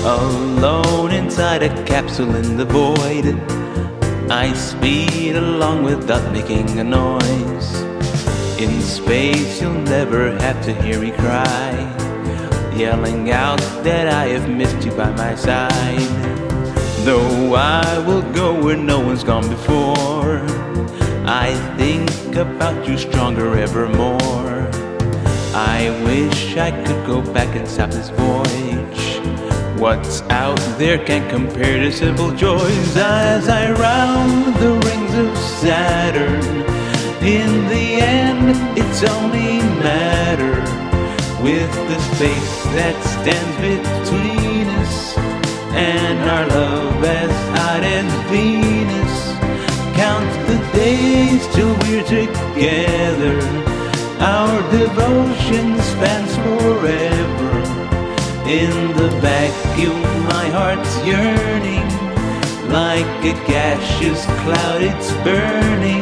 Alone inside a capsule in the void, I speed along without making a noise. In space you'll never have to hear me cry, yelling out that I have missed you by my side. Though I will go where no one's gone before, I think about you stronger evermore. I wish I could go back and stop this voyage. What's out there can't compare to simple joys. As I round the rings of Saturn, in the end it's only matter with the space that stands between us and our love as hot as Venus. Count the days till we're together, our devotion spans forever. In the vacuum my heart's yearning, like a gaseous cloud it's burning.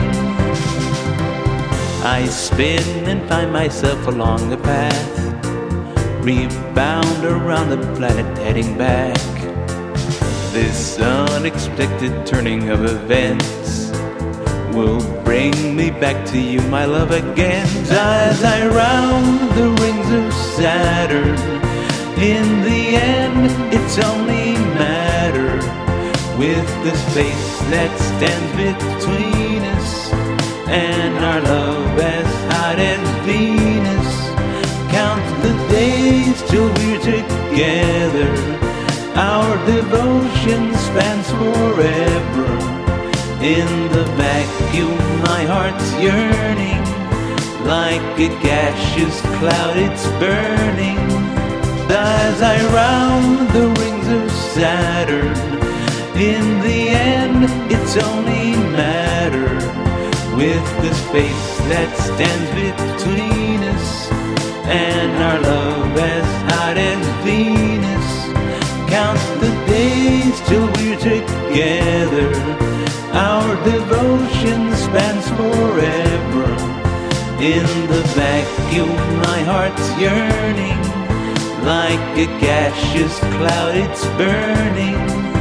I spin and find myself along the path, rebound around the planet heading back. This unexpected turning of events will bring me back to you, my love, again. As I round the rings of Saturn, in the end it's only matter with the space that stands between us and our love as hot as Venus. Count the days till we're together, our devotion spans forever. In the vacuum my heart's yearning, like a gaseous cloud it's burning. As I round the rings of Saturn, in the end it's only matter with the space that stands between us and our love as hot as Venus. Count the days till we're together, our devotion spans forever. In the vacuum my heart's yearning, like a gaseous cloud it's burning.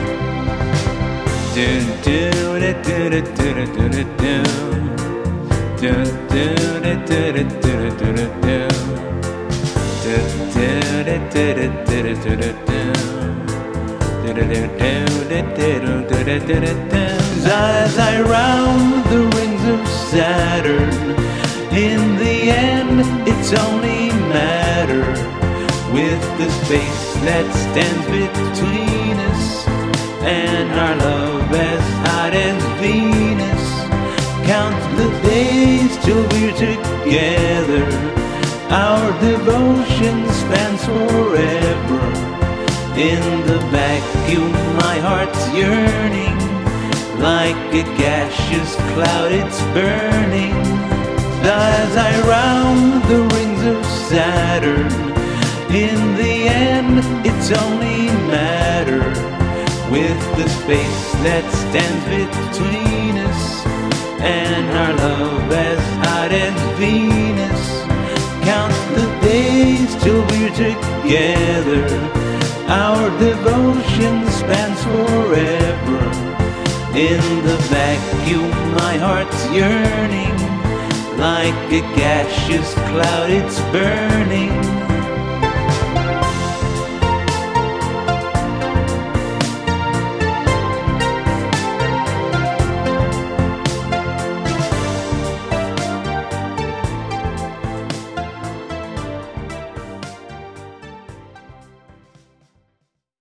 Do do do do do do do do do. Do do do do do do do do do. Do do do do do do do do. As I round the rings of Saturn, in the end it's only matter with the space that stands between us and our love as hot as Venus. Count the days till we're together, our devotion spans forever. In the vacuum my heart's yearning, like a gaseous cloud it's burning. As I round the rings of Saturn, in the end it's only matter with the space that stands between us and our love as hot as Venus. Count the days till we're together, our devotion spans forever. In the vacuum my heart's yearning, like a gaseous cloud it's burning.